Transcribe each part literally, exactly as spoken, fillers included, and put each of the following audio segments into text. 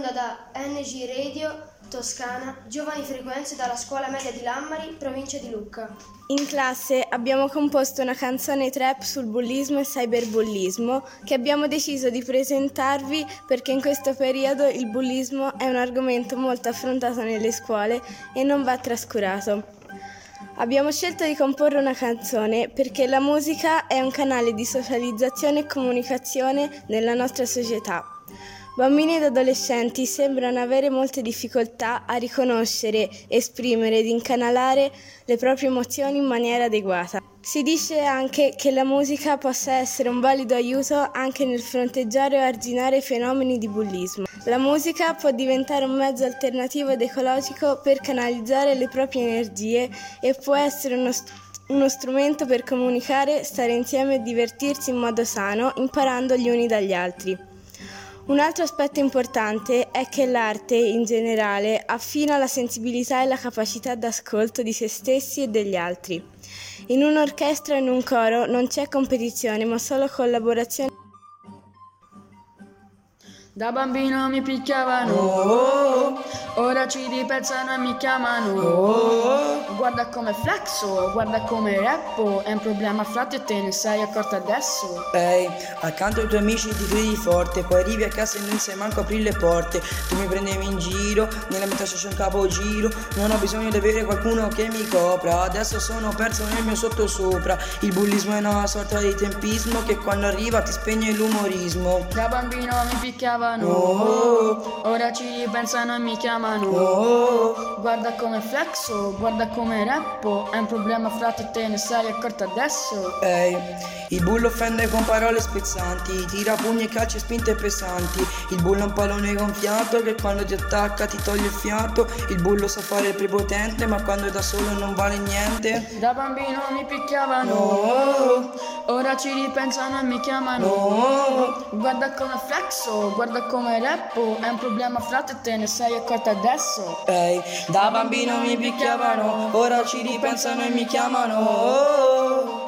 onda da N G Radio Toscana, Giovani Frequenze dalla Scuola Media di Lammari, provincia di Lucca. In classe abbiamo composto una canzone trap sul bullismo e cyberbullismo che abbiamo deciso di presentarvi perché in questo periodo il bullismo è un argomento molto affrontato nelle scuole e non va trascurato. Abbiamo scelto di comporre una canzone perché la musica è un canale di socializzazione e comunicazione nella nostra società. Bambini ed adolescenti sembrano avere molte difficoltà a riconoscere, esprimere ed incanalare le proprie emozioni in maniera adeguata. Si dice anche che la musica possa essere un valido aiuto anche nel fronteggiare o arginare i fenomeni di bullismo. La musica può diventare un mezzo alternativo ed ecologico per canalizzare le proprie energie e può essere uno st- uno strumento per comunicare, stare insieme e divertirsi in modo sano, imparando gli uni dagli altri. Un altro aspetto importante è che l'arte, in generale, affina la sensibilità e la capacità d'ascolto di se stessi e degli altri. In un'orchestra o in un coro non c'è competizione, ma solo collaborazione. Da bambino mi picchiavano, oh, ora ci ripensano e mi chiamano, oh, guarda come flexo, guarda come rappo, è un problema fra te e te ne sei accorta adesso. Ehi, hey, accanto ai tuoi amici ti credi forte, poi arrivi a casa e non sai manco aprire le porte. Tu mi prendevi in giro, nella metà c'è un capogiro, non ho bisogno di avere qualcuno che mi copra, adesso sono perso nel mio sottosopra. Il bullismo è una sorta di tempismo che quando arriva ti spegne l'umorismo. Da bambino mi picchiavano, oh, ora ci ripensano e mi chiamano, oh, guarda come flexo, guarda come rappo, è un problema fra te e te ne sei accorta adesso. Ehi, hey, il bullo offende con parole spezzanti, tira pugni e calci spinte pesanti. Il bullo è un pallone gonfiato che quando ti attacca ti toglie il fiato. Il bullo sa fare il prepotente ma quando è da solo non vale niente. Da bambino mi picchiavano, oh, ora ci ripensano e mi chiamano, oh, guarda come flexo, guarda come rappo, è un problema fra te e te ne sei accorta adesso. Ehi, hey, da bambino mi picchiavano, ora ci ripensano e mi chiamano, oh.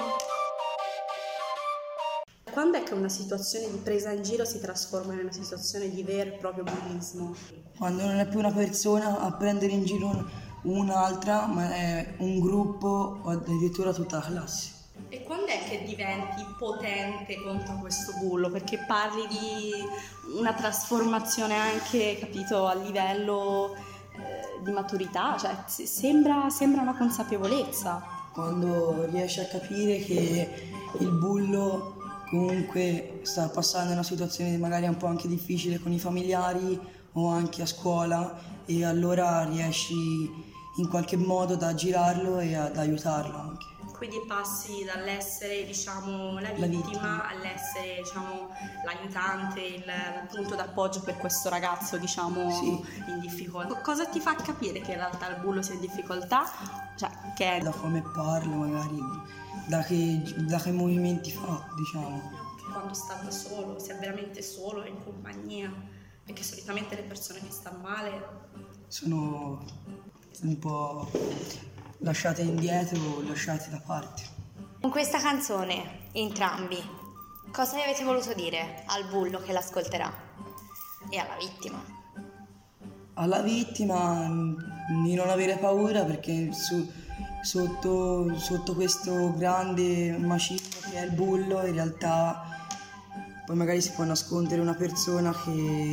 Quando è che una situazione di presa in giro si trasforma in una situazione di vero e proprio bullismo? Quando non è più una persona a prendere in giro un'altra, ma è un gruppo o addirittura tutta la classe. E quando è che diventi potente contro questo bullo? Perché parli di una trasformazione anche, capito, a livello eh, di maturità, cioè sembra, sembra una consapevolezza. Quando riesci a capire che il bullo comunque sta passando una situazione magari un po' anche difficile con i familiari o anche a scuola e allora riesci in qualche modo ad aggirarlo e ad aiutarlo anche. Quindi passi dall'essere, diciamo, la vittima, la vittima. all'essere, diciamo, l'aiutante, il, il punto d'appoggio per questo ragazzo, diciamo, sì, in difficoltà. Cosa ti fa capire che in realtà il bullo sia in difficoltà? Cioè, che è... Da come parla magari, da che, da che movimenti fa, diciamo. Quando sta da solo, se è veramente solo, è in compagnia, perché solitamente le persone che stanno male sono un po' lasciate indietro o lasciate da parte. Con questa canzone, entrambi, cosa gli avete voluto dire al bullo che l'ascolterà e alla vittima? Alla vittima di non avere paura perché su, sotto, sotto questo grande macigno che è il bullo in realtà poi magari si può nascondere una persona che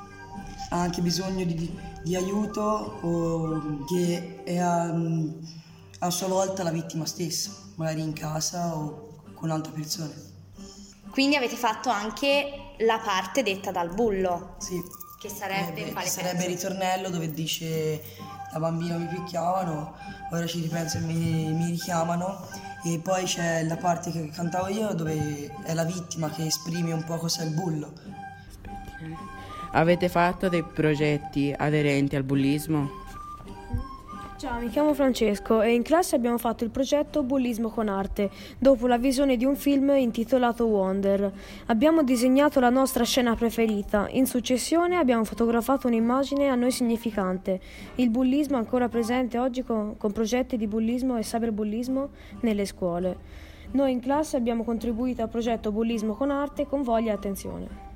ha anche bisogno di, di aiuto o che è a, a sua volta la vittima stessa, magari in casa o con altre persone. Quindi avete fatto anche la parte detta dal bullo? Sì. Che sarebbe eh, quale che sarebbe il ritornello dove dice da bambino mi picchiavano, ora ci ripenso e mi, mi richiamano. E poi c'è la parte che cantavo io dove è la vittima che esprime un po' cos'è il bullo. Avete fatto dei progetti aderenti al bullismo? Ciao, mi chiamo Francesco e in classe abbiamo fatto il progetto Bullismo con arte, dopo la visione di un film intitolato Wonder. Abbiamo disegnato la nostra scena preferita, in successione abbiamo fotografato un'immagine a noi significante. Il bullismo è ancora presente oggi con, con progetti di bullismo e cyberbullismo nelle scuole. Noi in classe abbiamo contribuito al progetto Bullismo con arte con voglia e attenzione.